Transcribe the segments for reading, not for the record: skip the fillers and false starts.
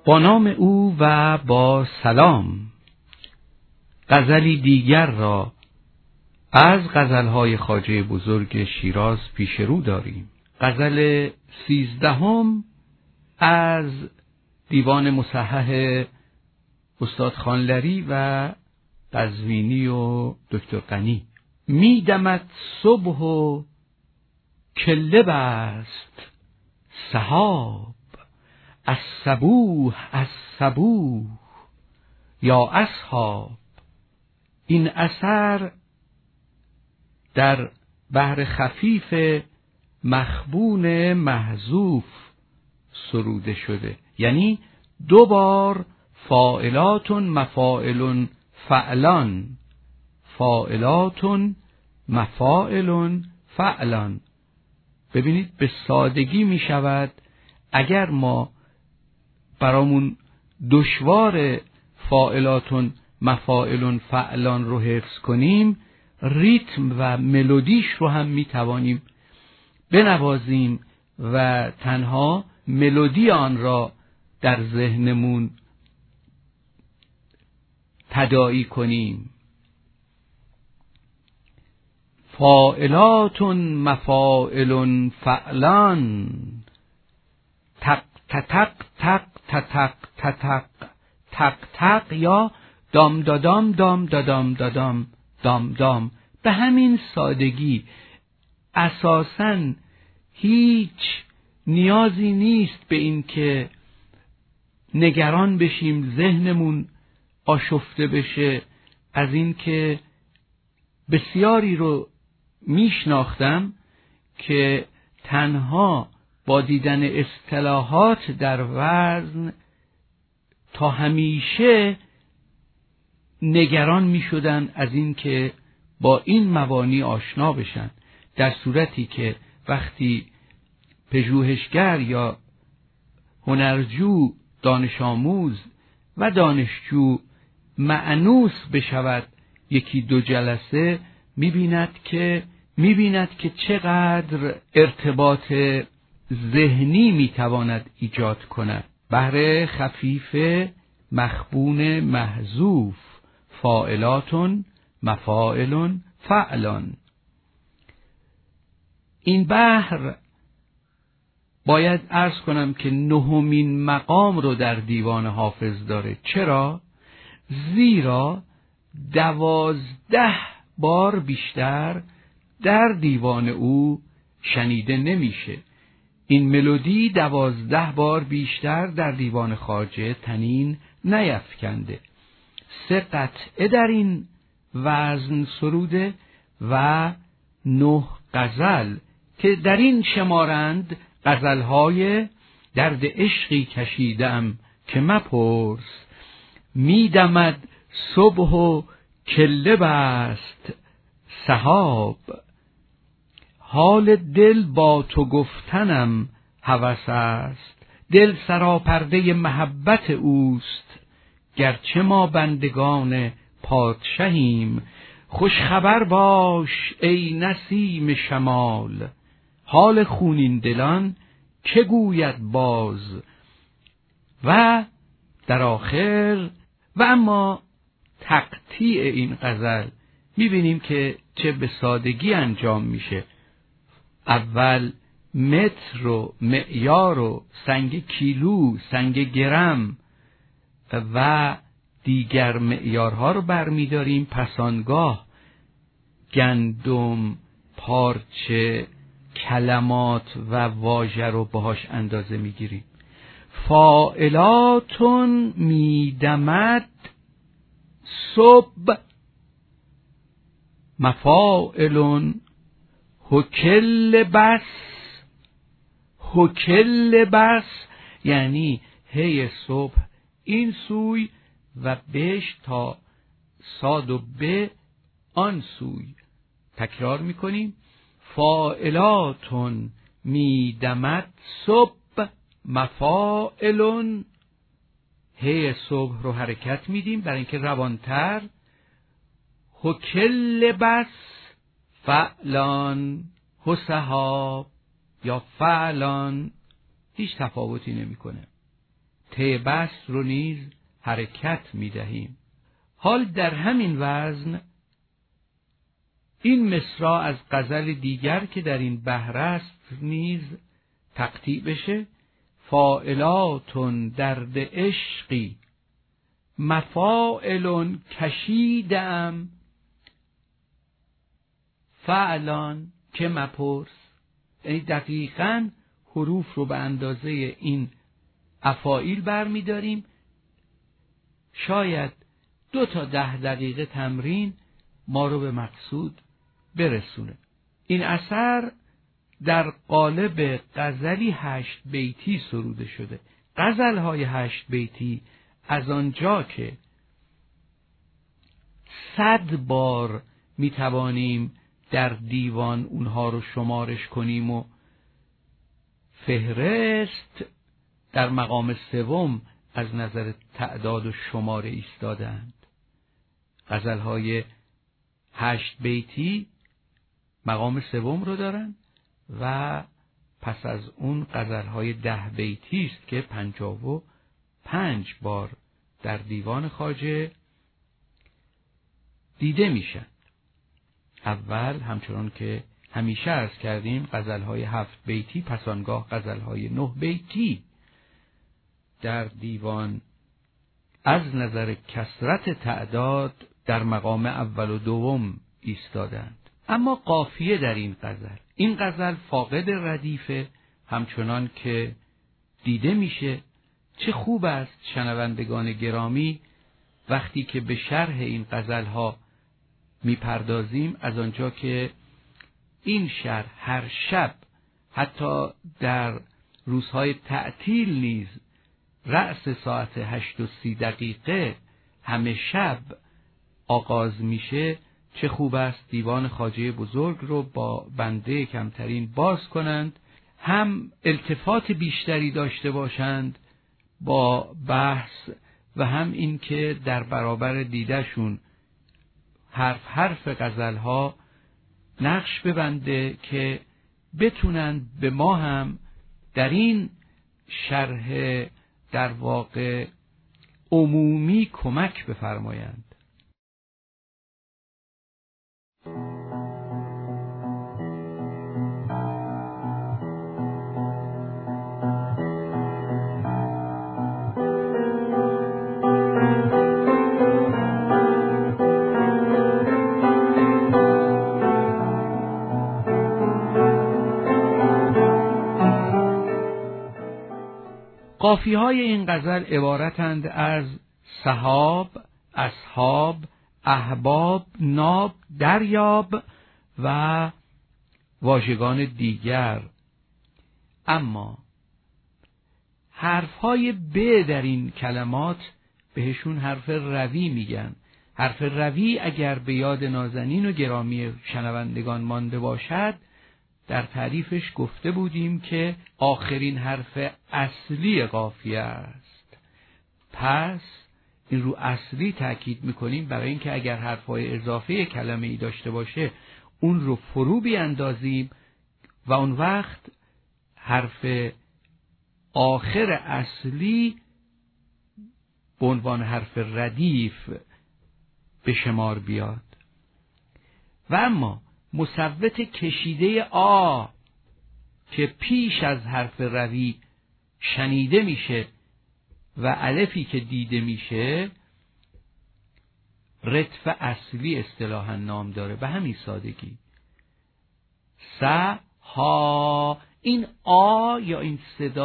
با نام او و با سلام. غزلی دیگر را از غزلهای خواجه بزرگ شیراز پیش رو داریم. غزل 13 از دیوان مصحح استاد خانلری و قزوینی و دکتر غنی. می دمد صبح و کله بست سحاب، از صبوح یا اصحاب. این اثر در بحر خفیف مخبون محذوف سروده شده، یعنی 2 بار فاعلاتون مفاعلون فعلان، فاعلاتون مفاعلون فعلان. ببینید به سادگی می شود اگر ما برامون دشوار فاعلاتون مفاعلون فعلان رو حفظ کنیم، ریتم و ملودیش رو هم می توانیم بنوازیم و تنها ملودی آن را در ذهنمون تداعی کنیم. فاعلاتون مفاعلون فعلان، تق تق تق تق تق تق تق یا دام دادام دام دادام دادام دام دام. به همین سادگی اساساً هیچ نیازی نیست به این که نگران بشیم، ذهنمون آشفته بشه از این که بسیاری رو میشناختم که تنها با دیدن اصطلاحات در وزن تا همیشه نگران میشدن از این که با این مبانی آشنا بشن، در صورتی که وقتی پژوهشگر یا هنرجو، دانش آموز و دانشجو مأنوس بشود 1-2 جلسه میبیند که چقدر ارتباط ذهنی میتواند ایجاد کند. بحر خفیف مخبون محذوف، فاعلاتون مفاعلون فعلان. این بحر باید عرض کنم که 9مین مقام رو در دیوان حافظ داره. چرا؟ زیرا 12 بار بیشتر در دیوان او شنیده نمیشه. این ملودی 12 بار بیشتر در دیوان خواجه طنین نیفکنده. 3 قطعه در این وزن سروده و 9 غزل که در این شمارند غزلهای درد عشقی کشیدم که مپرس. میدمد صبح و کله بست سحاب، حال دل با تو گفتنم هوس است. دل سراپرده محبت اوست، گرچه ما بندگان پادشهیم. خوش خبر باش ای نسیم شمال، حال خونین دلان که گوید باز. و در آخر و اما تقطیع این غزل میبینیم که چه به سادگی انجام میشه. اول متر و معیار و سنگ کیلو، سنگ گرم و دیگر معیارها رو برمیداریم، پس آنگاه گندم، پارچه، کلمات و واژه رو باهاش اندازه میگیریم. فاعلاتون میدمد صبح، مفاعلون هکل بس یعنی هی صبح این سوی و بش تا صاد و ب آن سوی. تکرار میکنیم. فاعلاتون میدمد صبح، مفاعلون هی صبح رو حرکت میدیم برای اینکه روانتر. هکل بس فعلان، حسحاب یا فعلان هیچ تفاوتی نمیکنه. طی بست رو نیز حرکت می‌دهیم. حال در همین وزن این مصرع از غزل دیگر که در این بحر است نیز تقطیع بشه: فاعلاتون درد عشقی مفاعلون کشیدم فعلان که مپرس. یعنی دقیقاً حروف رو به اندازه این افاعیل برمی داریم. شاید 2 تا 10 دقیقه تمرین ما رو به مقصود برسونه. این اثر در قالب غزلی 8 بیتی سروده شده. غزل‌های 8 بیتی از آنجا که 100 بار میتوانیم در دیوان اونها رو شمارش کنیم و فهرست در مقام سوم از نظر تعداد و شماره ایستادند. غزل‌های 8 بیتی مقام سوم رو دارن و پس از اون غزل‌های 10 بیتی است که 55 بار در دیوان خواجه دیده میشن. اول همچنان که همیشه عرض کردیم غزل‌های 7 بیتی، پس آنگاه غزل‌های 9 بیتی در دیوان از نظر کثرت تعداد در مقام اول و دوم ایستادند. اما قافیه در این غزل فاقد ردیفه، همچنان که دیده میشه. چه خوب است شنوندگان گرامی وقتی که به شرح این غزل‌ها میپردازیم، از آنجا که این شرح هر شب حتی در روزهای تعطیل نیز رأس ساعت 8:30 همه شب آغاز میشه. چه خوب است دیوان خواجه بزرگ رو با بنده کمترین باز کنند، هم التفات بیشتری داشته باشند با بحث و هم این که در برابر دیدشون حرف غزل‌ها نقش ببنده که بتونن به ما هم در این شرح در واقع عمومی کمک بفرمایند. قافیه‌های این غزل عبارتند از سحاب، اصحاب، احباب، ناب، دریاب و واژگان دیگر. اما حرفهای ب در این کلمات بهشون حرف روی میگن. حرف روی اگر به یاد نازنین و گرامی شنوندگان مانده باشد، در تعریفش گفته بودیم که آخرین حرف اصلی قافیه است. پس این رو اصلی تأکید میکنیم برای اینکه اگر حرفهای اضافه کلمه ای داشته باشه اون رو فرو بیاندازیم و اون وقت حرف آخر اصلی به عنوان حرف ردیف به شمار بیاد. و اما مصوت کشیده آ که پیش از حرف روی شنیده میشه و الفی که دیده میشه رطف اصلی اصطلاحاً نام داره. به همین سادگی س ها، این آ یا این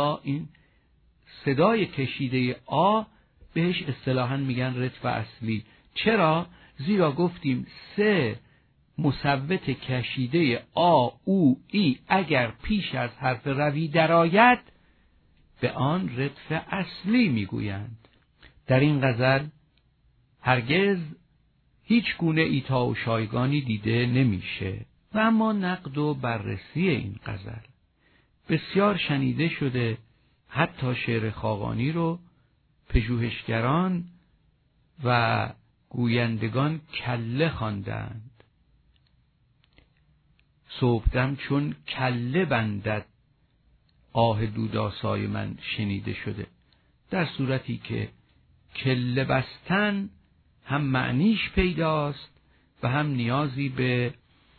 صدای کشیده آ بهش اصطلاحاً میگن رطف اصلی. چرا؟ زیرا گفتیم سه مصوت کشیده آ، او، ای اگر پیش از حرف روی درآید به آن رطف اصلی میگویند. در این غزل هرگز هیچ گونه ایتا و شایگانی دیده نمیشه. و اما نقد و بررسی این غزل بسیار شنیده شده. حتی شعر خاقانی رو پژوهشگران و گویندگان کله خواندند. صبحدم چون کله بندد آه دودآسای من شنیده شده. در صورتی که کله بستن هم معنیش پیداست و هم نیازی به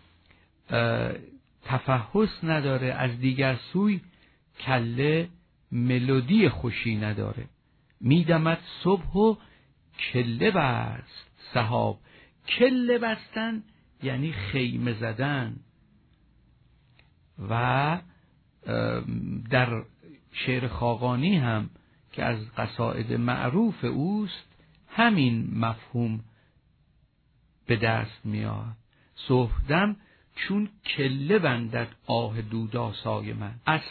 تفحص نداره، از دیگر سوی کله ملودی خوشی نداره. میدمد صبح و کله بست سحاب. کله بستن یعنی خیمه زدن. و در شعر خاقانی هم که از قصائد معروف اوست همین مفهوم به دست میاد. صبحدم چون کله بندد آه دودآسای من. از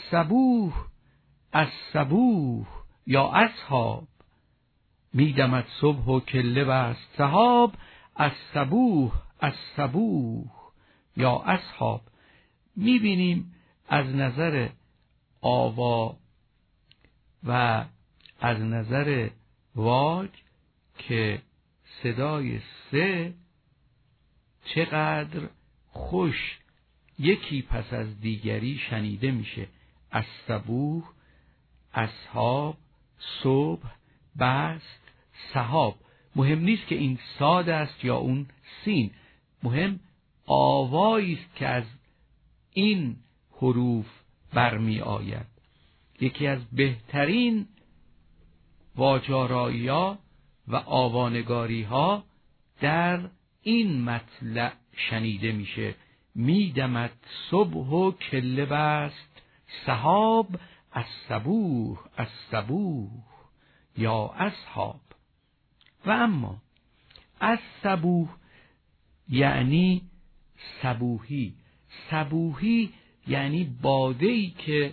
صبوح یا اصحاب، میدمد صبح و کله بست سحاب. از صبوح یا اصحاب. میبینیم از نظر آوا و از نظر واج که صدای سه چقدر خوش یکی پس از دیگری شنیده میشه. از صبوح، اصحاب، صبح، بست، سحاب. مهم نیست که این صاد است یا اون سین، مهم آوایی است که از این حروف برمی آید. یکی از بهترین واجارایی‌ها و آوانگاری‌ها در این مطلع شنیده میشه. میدمد صبح و کله بست سحاب. از صبوح یا اصحاب. و اما از صبوح یعنی صبوحی. صبوحی یعنی باده‌ای که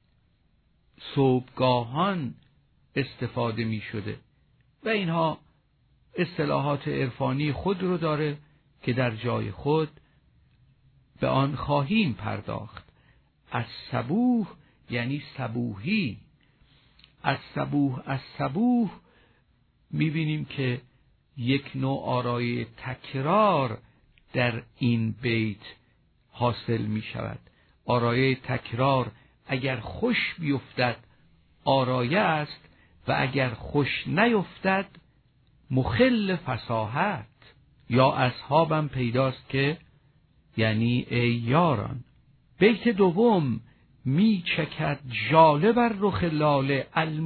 صبحگاهان استفاده می شده و اینها اصطلاحات عرفانی خود رو داره که در جای خود به آن خواهیم پرداخت. از صبوح یعنی صبوحی. از صبوح میبینیم که یک نوع آرای تکرار در این بیت حاصل می شود. آرای تکرار اگر خوش بیفتد آرایه است و اگر خوش نیفتد مخل فصاحت. یا اصحابم پیداست که یعنی ای یاران. بیت دوم می چکد ژاله بر رخ لاله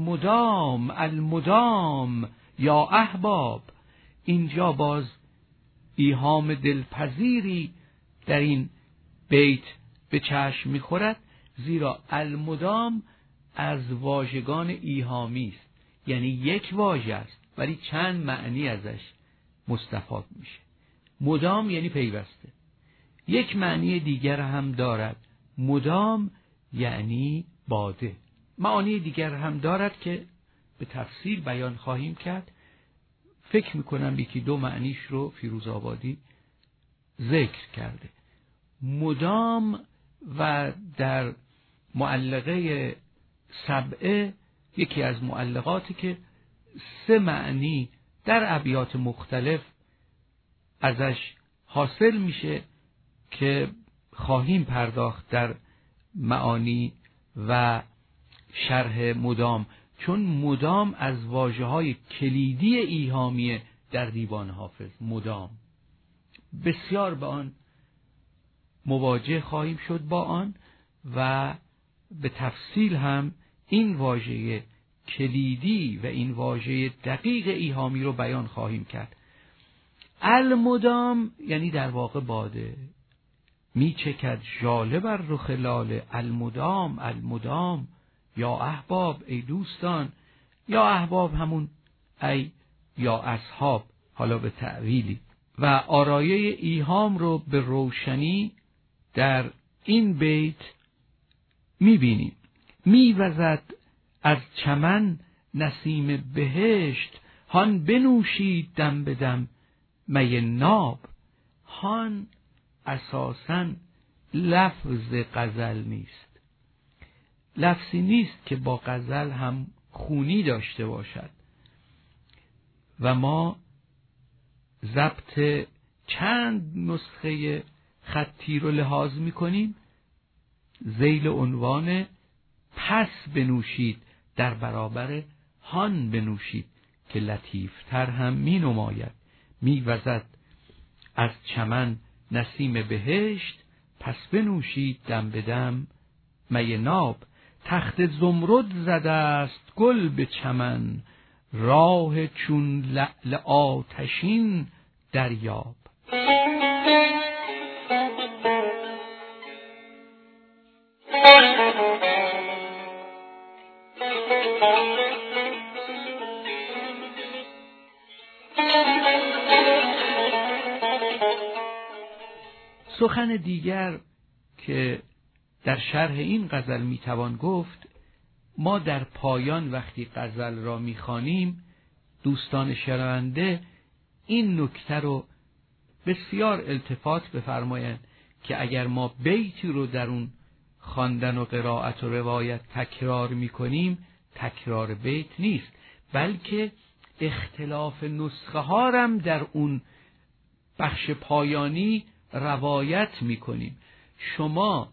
المدام یا احباب. اینجا باز ایهام دلپذیری در این بیت به چشم می‌خورد، زیرا المدام از واژگان ایهامی است، یعنی یک واژه است ولی چند معنی ازش مستفاد میشه. مدام یعنی پیوسته. یک معنی دیگر هم دارد، مدام یعنی باده. معانی دیگر هم دارد که به تفصیل بیان خواهیم کرد. فکر میکنم یکی دو معنیش رو فیروزآبادی ذکر کرده. مدام و در معلقه سبعه یکی از معلقاتی که سه معنی در ابیات مختلف ازش حاصل میشه که خواهیم پرداخت در معانی و شرح مدام، چون مدام از واژه‌های کلیدی ایهامیه در دیوان حافظ. مدام بسیار به آن مواجه خواهیم شد با آن و به تفصیل هم این واژه کلیدی و این واژه دقیق ایهامی رو بیان خواهیم کرد. المدام یعنی در واقع باده. می چکد ژاله بر رخ لاله المدام یا احباب ای دوستان. یا احباب همون ای یا اصحاب، حالا به تأویلی. و آرایه ایهام رو به روشنی در این بیت میبینیم. میوزد از چمن نسیم بهشت، هان بنوشید دم به دم می ناب. هان اساساً لفظ غزل نیست، لفظی نیست که با غزل هم خونی داشته باشد و ما ضبط چند نسخه خطی رو لحاظ می‌کنیم ذیل عنوان پس بنوشید در برابر هان بنوشید که لطیفتر هم می نماید. می وزد از چمن نسیم بهشت، پس بنوشید دم به دم می ناب. تخت زمرد زده است گل به چمن، راه چون لعل آتشین دریاب. سخن دیگر که در شرح این غزل میتوان گفت، ما در پایان وقتی غزل را میخوانیم دوستان شنونده این نکته رو بسیار التفات بفرمایند که اگر ما بیتی رو در اون خواندن و قرائت و روایت تکرار میکنیم، تکرار بیت نیست، بلکه اختلاف نسخه ها هم در اون بخش پایانی روایت میکنیم. شما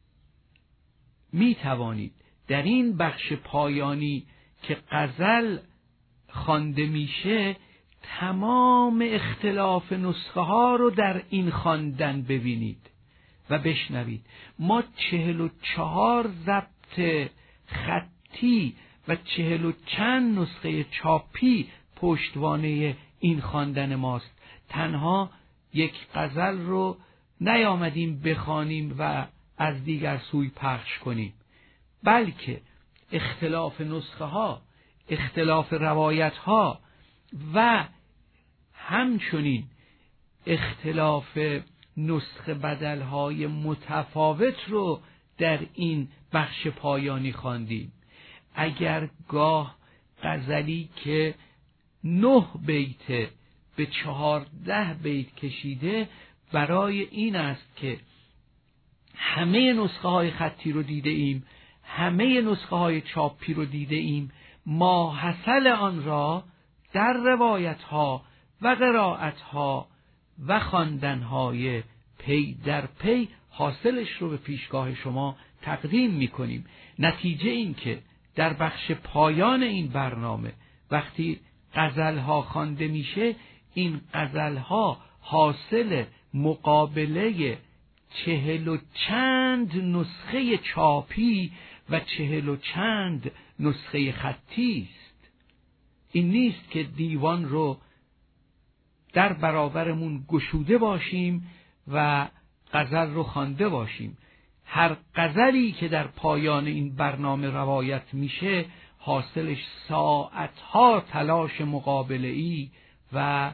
میتوانید در این بخش پایانی که غزل خوانده میشه تمام اختلاف نسخه ها رو در این خواندن ببینید و بشنوید. ما 44 ضبط خطی و 40 و چند نسخه چاپی پشتوانه این خواندن ماست. تنها یک غزل رو نیامدیم بخوانیم و از دیگر سوی پخش کنیم، بلکه اختلاف نسخه ها، اختلاف روایت ها و همچنین اختلاف نسخه بدل های متفاوت رو در این بخش پایانی خواندیم. اگر گاه غزلی که 9 بیت به 14 بیت کشیده برای این است که همه نسخه های خطی رو دیده ایم، همه نسخه های چاپی رو دیده ایم، ماحصل آن را در روایت ها و قرائت ها و خواندن های پی در پی حاصلش رو به پیشگاه شما تقدیم می کنیم. نتیجه این که در بخش پایان این برنامه وقتی غزل ها خوانده میشه، این غزل ها حاصل مقابله 40 و چند نسخه چاپی و 40 و چند نسخه خطی است. این نیست که دیوان رو در برابرمون گشوده باشیم و غزل رو خوانده باشیم. هر غزلی که در پایان این برنامه روایت میشه حاصلش ساعتها تلاش مقابله‌ای و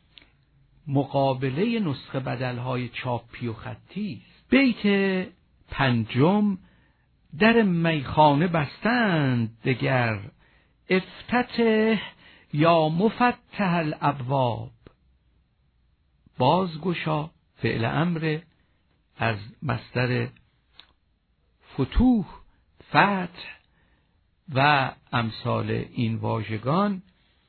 مقابله نسخه بدل‌های چاپی و خطی است. بیت 5: در میخانه بستند دگر، افتتح یا مفتح الابواب. بازگشا فعل امر از مصدر فتوح، فتح و امثال این واژگان،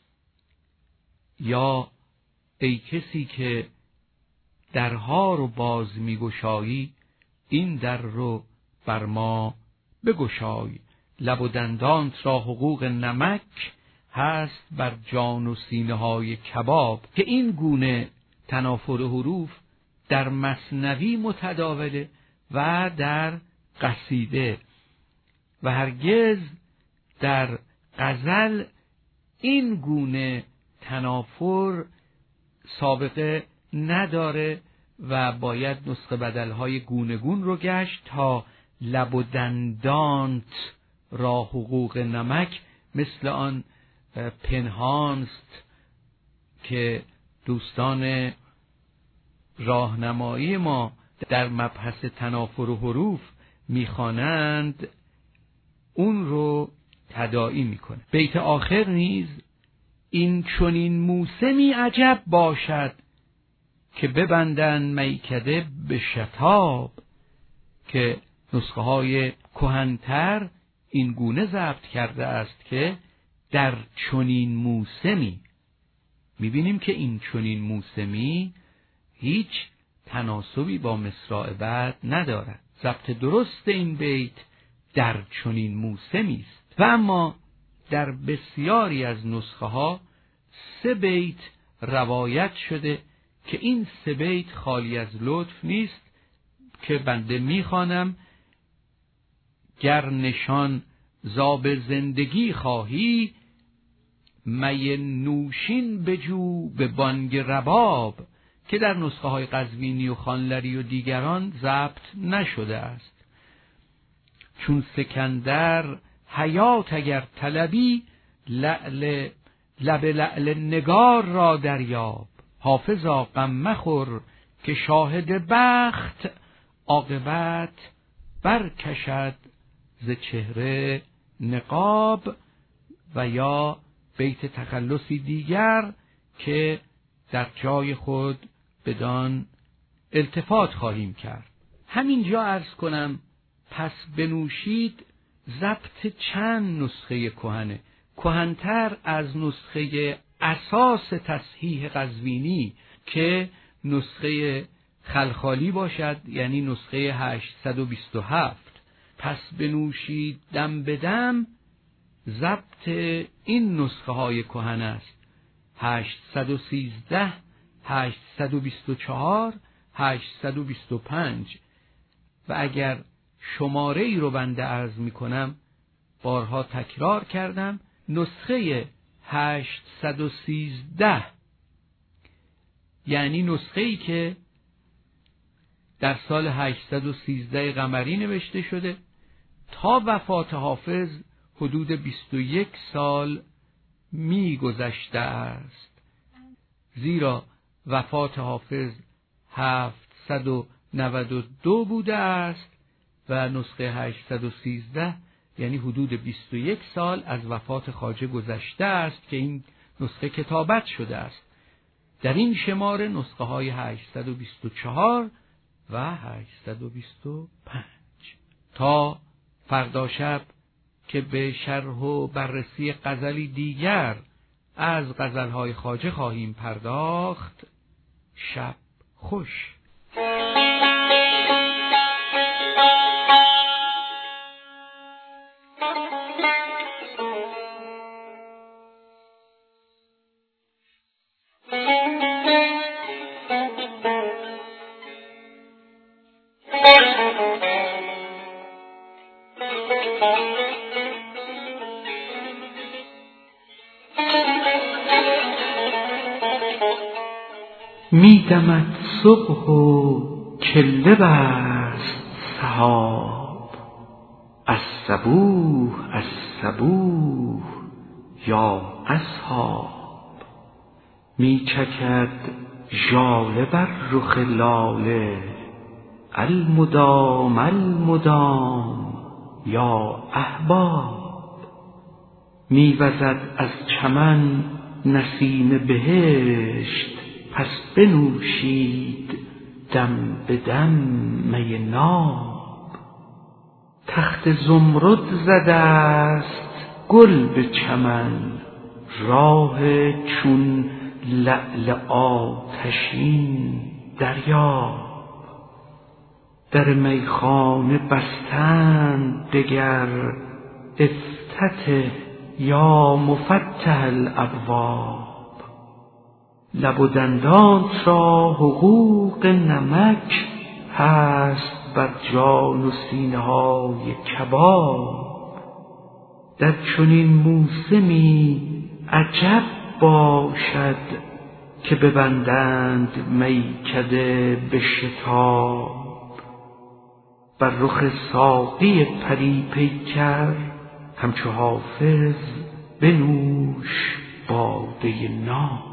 یا ای کسی که درها رو باز میگشایی، این در رو بر ما بگشای. لب و دندانت را حقوق نمک، هست بر جان و سینه های کباب. که این گونه تنافر حروف در مثنوی متداوله و در قصیده، و هرگز در غزل این گونه تنافر سابقه نداره و باید نسخه بدل‌های گونگون رو گشت تا لب و دندانت را حقوق نمک، مثل آن پنهانست که دوستان راهنمایی ما در مبحث تنافر و حروف میخوانند، اون رو تداعی میکنه. بیت آخر نیز این چنین موسمی عجب باشد، که ببندن میکده به شتاب. که نسخه های کهن‌تر این گونه ضبط کرده است که در چنین موسمی. میبینیم که این چنین موسمی هیچ تناسبی با مصرع بعد ندارد. ضبط درست این بیت در چنین موسمی است. و اما در بسیاری از نسخه ها 3 بیت روایت شده که این 3 بیت خالی از لطف نیست که بنده میخوانم: گر نشان زاب زندگی خواهی، می نوشین بجو به بانگ رباب، که در نسخه های قزوینی و خانلری و دیگران ضبط نشده است. چون سکندر حیات اگر طلبی، لب لعل نگار را دریاب. حافظا غم مخور که شاهد بخت، عاقبت برکشد ز چهره نقاب. و یا بیت تخلصی دیگر که در جای خود بدان التفات خواهیم کرد. همینجا عرض کنم پس بنوشید ضبط چند نسخه کهنه، کهن‌تر از نسخه اساس تصحیح قزوینی که نسخه خلخالی باشد، یعنی نسخه 827. پس بنوشید دم به دم ضبط این نسخه های کهنه است: 813، 824، 825. و اگر شماره ای رو بنده عرض می کنم، بارها تکرار کردم، نسخه 813 یعنی نسخه ای که در سال 813 قمری نوشته شده، تا وفات حافظ حدود 21 سال می گذشته است، زیرا وفات حافظ 792 بوده است و نسخه 813 یعنی حدود 21 سال از وفات خواجه گذشته است که این نسخه کتابت شده است. در این شماره نسخه های 824 و 825. تا فردا شب که به شرح و بررسی غزلی دیگر از غزلهای خواجه خواهیم پرداخت. شب خوش. میدمد صبح و کله بست سحاب، از صبوح یا اصحاب. میچکد ژاله بر رخ لاله، المدام یا احباب. میوزد از چمن نسیم بهشت، پس بنوشید دم به دم می ناب. تخت زمرد زده است گل به چمن، راه چون لعل آتشین دریاب. در میخانه بستند دگر، افتتح یا مفتح الابواب. لب و دندانت را حقوق نمک هست، بر جان و سینه های کباب. در چنین موسمی عجب باشد، که ببندند میکده به شتاب. بر رخ ساقی پری پیکر، همچو حافظ بنوش باده ناب.